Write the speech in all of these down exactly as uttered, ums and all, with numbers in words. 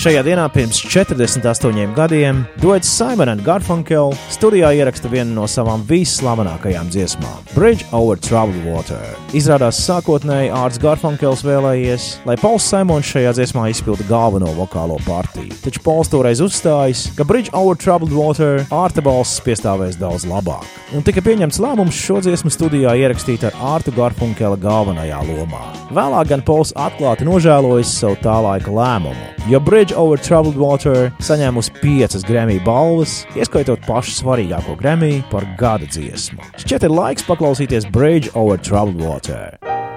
Šajā dienā pirms četrdesmit astoņiem gadiem duets Simon and Garfunkel studijā ieraksta vienu no savām visslavenākajām dziesmām – Bridge over Troubled Water. Izrādās sākotnēji Ārts Garfunkels vēlējies, lai Pols Simons šajā dziesmā izpilda galveno vokālo partiju. Taču Pols toreiz uzstājis, ka Bridge over Troubled Water Ārta balss piestāvēs daudz labāk. Un tika pieņemts lēmums šo dziesmu studijā ierakstīt ar Ārtu Garfunkela galvenajā lomā. Vēlāk gan Pols atklāti nožēlojis savu tā laika lēmumu, jo Bridge over Troubled Water saņēmusi piecas Grammy balvas, ieskaitot pašu svarīgāko Grammy par gada dziesmu. Šķiet ir laiks paklausīties Bridge over Troubled Water.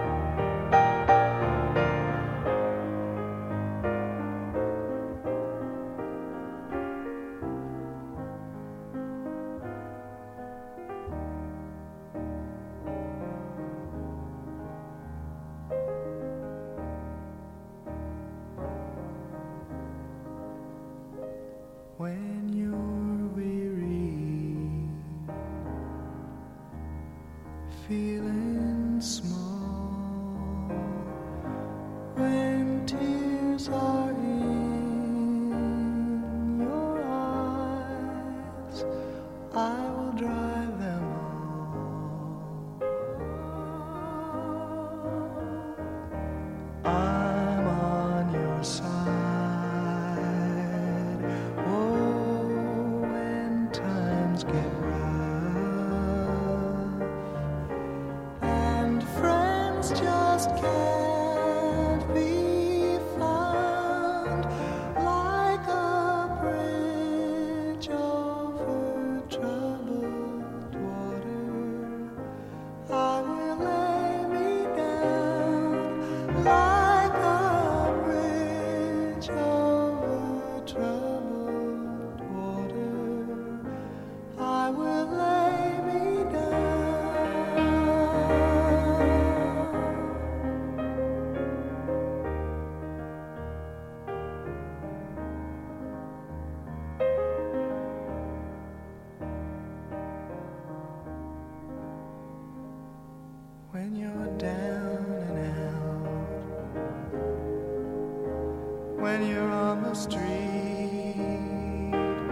When you're weary, feeling small, when tears are in your eyes, I will dry them all. I'm on your side. Get rough, and friends just can't be found like a bridge over troubled water. I will lay me down like a bridge over troubled water. I will lay me down. When you're down and out, when you're on the street,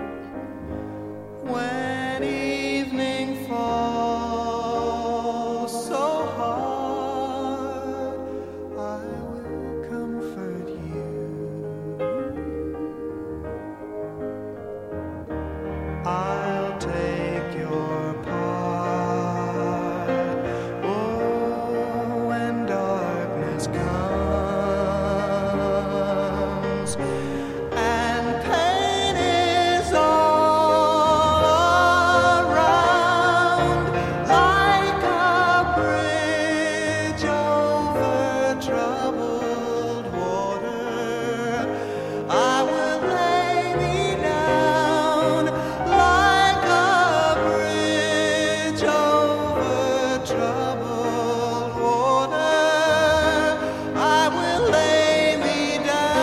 when evening falls so hard, I will comfort you. I'll take your part. Oh, when darkness comes and pain is all around, like a bridge over troubled water, I will lay me down like a bridge over troubled water. I will lay me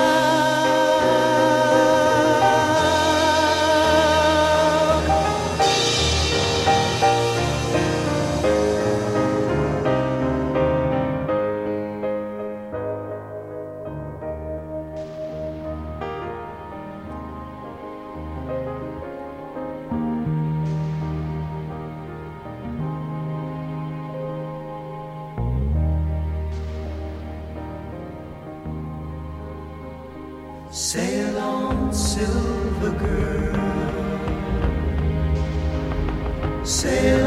Sail on, silver girl, sail